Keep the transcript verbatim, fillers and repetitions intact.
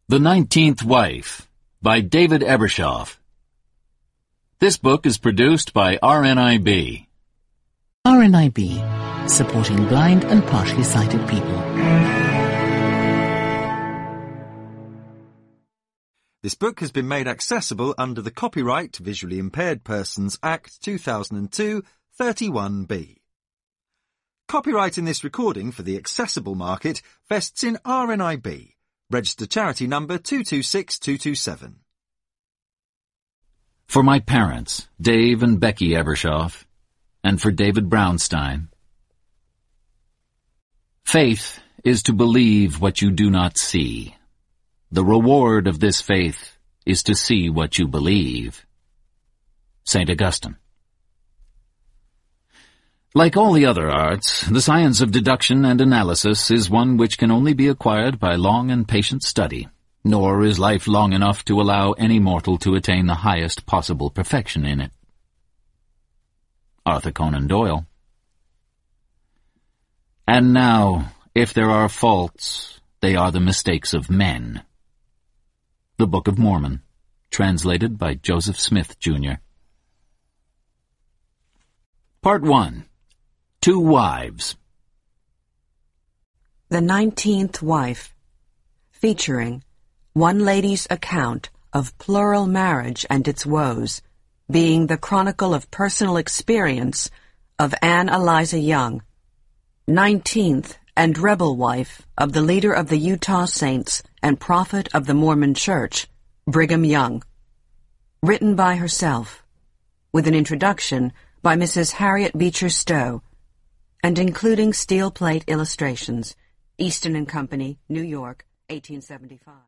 The Nineteenth Wife by David Ebershoff. This book is produced by R N I B. R N I B, supporting blind and partially sighted people. This book has been made accessible under the Copyright Visually Impaired Persons Act two thousand two, thirty-one B. Copyright in this recording for the accessible market vests in R N I B, registered charity number two two six two two seven. For my parents, Dave and Becky Ebershoff, and for David Brownstein. Faith is to believe what you do not see. The reward of this faith is to see what you believe. Saint Augustine. Like all the other arts, the science of deduction and analysis is one which can only be acquired by long and patient study, nor is life long enough to allow any mortal to attain the highest possible perfection in it. Arthur Conan Doyle. And now, if there are faults, they are the mistakes of men. The Book of Mormon, translated by Joseph Smith, Junior Part one. Two Wives. The Nineteenth Wife, featuring one lady's account of plural marriage and its woes, being the chronicle of personal experience of Anne Eliza Young, nineteenth and rebel wife of the leader of the Utah Saints and prophet of the Mormon Church, Brigham Young. Written by herself, with an introduction by Missus Harriet Beecher Stowe, and including steel plate illustrations, Easton and Company, New York, eighteen seventy-five.